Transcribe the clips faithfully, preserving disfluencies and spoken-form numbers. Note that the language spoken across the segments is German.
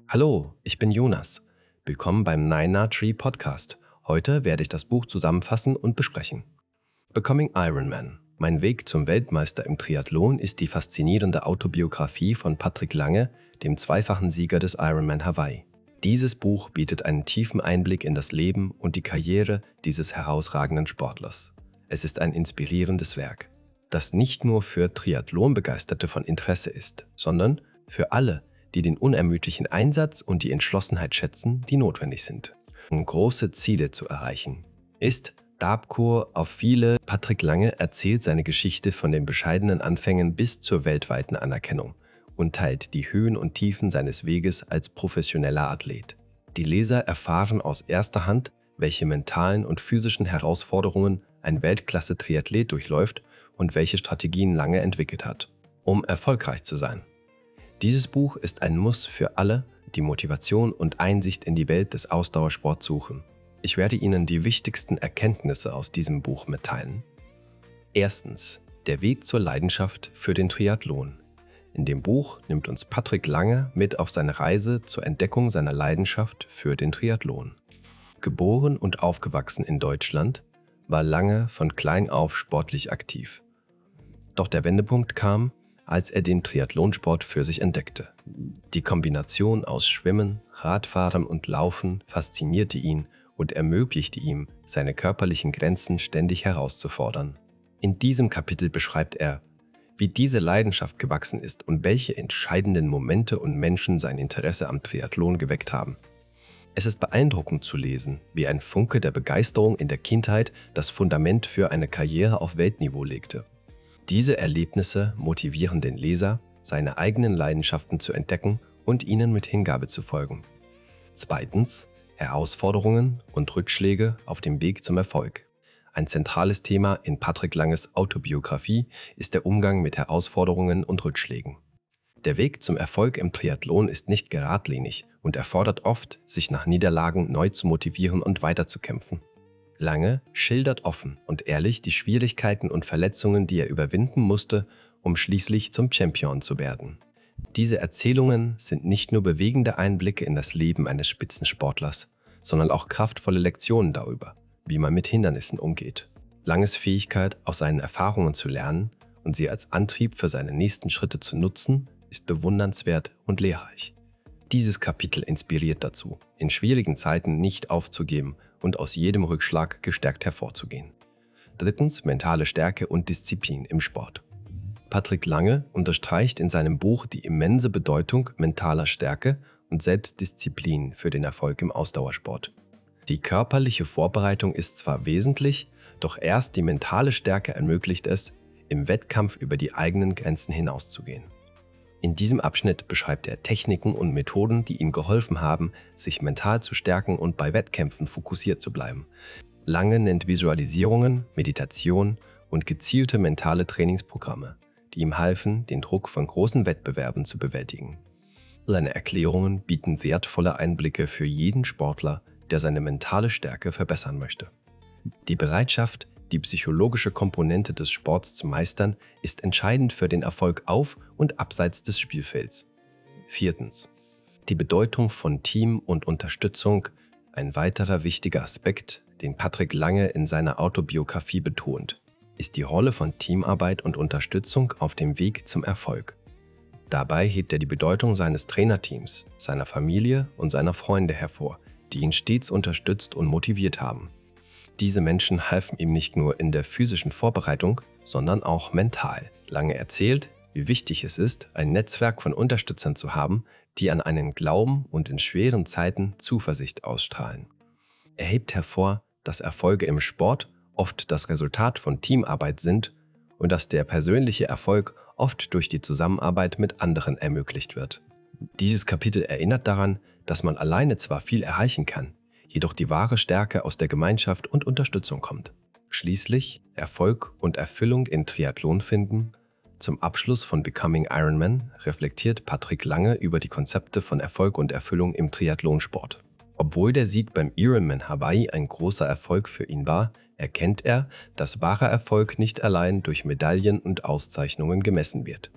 Hallo, ich bin Jonas. Willkommen beim Nine Tree Podcast. Heute werde ich das Buch zusammenfassen und besprechen. Becoming Ironman. Mein Weg zum Weltmeister im Triathlon ist die faszinierende Autobiografie von Patrick Lange, dem zweifachen Sieger des Ironman Hawaii. Dieses Buch bietet einen tiefen Einblick in das Leben und die Karriere dieses herausragenden Sportlers. Es ist ein inspirierendes Werk, das nicht nur für Triathlon-Begeisterte von Interesse ist, sondern für alle, die den unermüdlichen Einsatz und die Entschlossenheit schätzen, die notwendig sind, um große Ziele zu erreichen. Ist Dabkur auf viele. Patrick Lange erzählt seine Geschichte von den bescheidenen Anfängen bis zur weltweiten Anerkennung und teilt die Höhen und Tiefen seines Weges als professioneller Athlet. Die Leser erfahren aus erster Hand, welche mentalen und physischen Herausforderungen ein Weltklasse-Triathlet durchläuft und welche Strategien Lange entwickelt hat, um erfolgreich zu sein. Dieses Buch ist ein Muss für alle, die Motivation und Einsicht in die Welt des Ausdauersports suchen. Ich werde Ihnen die wichtigsten Erkenntnisse aus diesem Buch mitteilen. Erstens. Der Weg zur Leidenschaft für den Triathlon. In dem Buch nimmt uns Patrick Lange mit auf seine Reise zur Entdeckung seiner Leidenschaft für den Triathlon. Geboren und aufgewachsen in Deutschland, war Lange von klein auf sportlich aktiv. Doch der Wendepunkt kam, als er den Triathlonsport für sich entdeckte. Die Kombination aus Schwimmen, Radfahren und Laufen faszinierte ihn und ermöglichte ihm, seine körperlichen Grenzen ständig herauszufordern. In diesem Kapitel beschreibt er, wie diese Leidenschaft gewachsen ist und welche entscheidenden Momente und Menschen sein Interesse am Triathlon geweckt haben. Es ist beeindruckend zu lesen, wie ein Funke der Begeisterung in der Kindheit das Fundament für eine Karriere auf Weltniveau legte. Diese Erlebnisse motivieren den Leser, seine eigenen Leidenschaften zu entdecken und ihnen mit Hingabe zu folgen. Zweitens. Herausforderungen und Rückschläge auf dem Weg zum Erfolg. Ein zentrales Thema in Patrick Langes Autobiografie ist der Umgang mit Herausforderungen und Rückschlägen. Der Weg zum Erfolg im Triathlon ist nicht geradlinig und erfordert oft, sich nach Niederlagen neu zu motivieren und weiterzukämpfen. Lange schildert offen und ehrlich die Schwierigkeiten und Verletzungen, die er überwinden musste, um schließlich zum Champion zu werden. Diese Erzählungen sind nicht nur bewegende Einblicke in das Leben eines Spitzensportlers, sondern auch kraftvolle Lektionen darüber, wie man mit Hindernissen umgeht. Langes Fähigkeit, aus seinen Erfahrungen zu lernen und sie als Antrieb für seine nächsten Schritte zu nutzen, ist bewundernswert und lehrreich. Dieses Kapitel inspiriert dazu, in schwierigen Zeiten nicht aufzugeben und aus jedem Rückschlag gestärkt hervorzugehen. Drittens. Mentale Stärke und Disziplin im Sport. Patrick Lange unterstreicht in seinem Buch die immense Bedeutung mentaler Stärke und Selbstdisziplin für den Erfolg im Ausdauersport. Die körperliche Vorbereitung ist zwar wesentlich, doch erst die mentale Stärke ermöglicht es, im Wettkampf über die eigenen Grenzen hinauszugehen. In diesem Abschnitt beschreibt er Techniken und Methoden, die ihm geholfen haben, sich mental zu stärken und bei Wettkämpfen fokussiert zu bleiben. Lange nennt Visualisierungen, Meditation und gezielte mentale Trainingsprogramme, die ihm halfen, den Druck von großen Wettbewerben zu bewältigen. Seine Erklärungen bieten wertvolle Einblicke für jeden Sportler, der seine mentale Stärke verbessern möchte. Die Bereitschaft, die psychologische Komponente des Sports zu meistern, ist entscheidend für den Erfolg auf und abseits des Spielfelds. Viertens. Die Bedeutung von Team und Unterstützung, ein weiterer wichtiger Aspekt, den Patrick Lange in seiner Autobiografie betont, ist die Rolle von Teamarbeit und Unterstützung auf dem Weg zum Erfolg. Dabei hebt er die Bedeutung seines Trainerteams, seiner Familie und seiner Freunde hervor, die ihn stets unterstützt und motiviert haben. Diese Menschen halfen ihm nicht nur in der physischen Vorbereitung, sondern auch mental. Lange erzählt, wie wichtig es ist, ein Netzwerk von Unterstützern zu haben, die an einen glauben und in schweren Zeiten Zuversicht ausstrahlen. Er hebt hervor, dass Erfolge im Sport oft das Resultat von Teamarbeit sind und dass der persönliche Erfolg oft durch die Zusammenarbeit mit anderen ermöglicht wird. Dieses Kapitel erinnert daran, dass man alleine zwar viel erreichen kann, jedoch die wahre Stärke aus der Gemeinschaft und Unterstützung kommt. Schließlich Erfolg und Erfüllung in Triathlon finden. Zum Abschluss von Becoming Ironman reflektiert Patrick Lange über die Konzepte von Erfolg und Erfüllung im Triathlonsport. Obwohl der Sieg beim Ironman Hawaii ein großer Erfolg für ihn war, erkennt er, dass wahrer Erfolg nicht allein durch Medaillen und Auszeichnungen gemessen wird.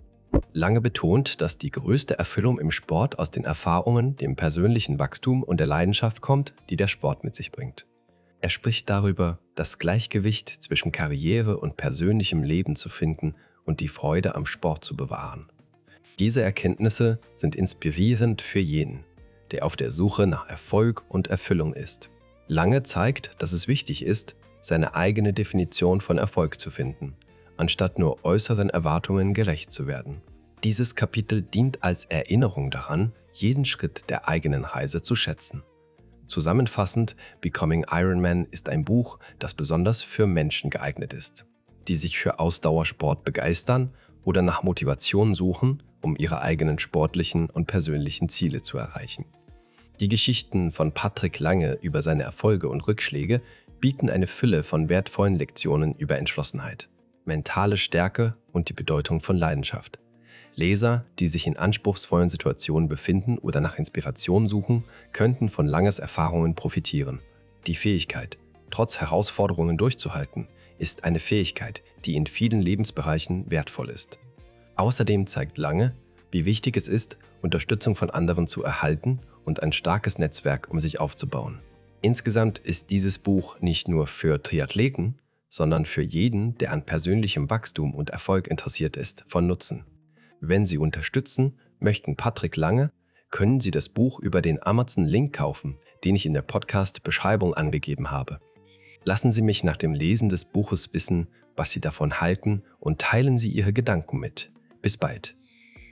Lange betont, dass die größte Erfüllung im Sport aus den Erfahrungen, dem persönlichen Wachstum und der Leidenschaft kommt, die der Sport mit sich bringt. Er spricht darüber, das Gleichgewicht zwischen Karriere und persönlichem Leben zu finden und die Freude am Sport zu bewahren. Diese Erkenntnisse sind inspirierend für jeden, der auf der Suche nach Erfolg und Erfüllung ist. Lange zeigt, dass es wichtig ist, seine eigene Definition von Erfolg zu finden, anstatt nur äußeren Erwartungen gerecht zu werden. Dieses Kapitel dient als Erinnerung daran, jeden Schritt der eigenen Reise zu schätzen. Zusammenfassend, Becoming Ironman ist ein Buch, das besonders für Menschen geeignet ist, die sich für Ausdauersport begeistern oder nach Motivation suchen, um ihre eigenen sportlichen und persönlichen Ziele zu erreichen. Die Geschichten von Patrick Lange über seine Erfolge und Rückschläge bieten eine Fülle von wertvollen Lektionen über Entschlossenheit, mentale Stärke und die Bedeutung von Leidenschaft. Leser, die sich in anspruchsvollen Situationen befinden oder nach Inspiration suchen, könnten von Langes Erfahrungen profitieren. Die Fähigkeit, trotz Herausforderungen durchzuhalten, ist eine Fähigkeit, die in vielen Lebensbereichen wertvoll ist. Außerdem zeigt Lange, wie wichtig es ist, Unterstützung von anderen zu erhalten und ein starkes Netzwerk um sich aufzubauen. Insgesamt ist dieses Buch nicht nur für Triathleten, sondern für jeden, der an persönlichem Wachstum und Erfolg interessiert ist, von Nutzen. Wenn Sie unterstützen möchten Patrick Lange, können Sie das Buch über den Amazon-Link kaufen, den ich in der Podcast-Beschreibung angegeben habe. Lassen Sie mich nach dem Lesen des Buches wissen, was Sie davon halten, und teilen Sie Ihre Gedanken mit. Bis bald.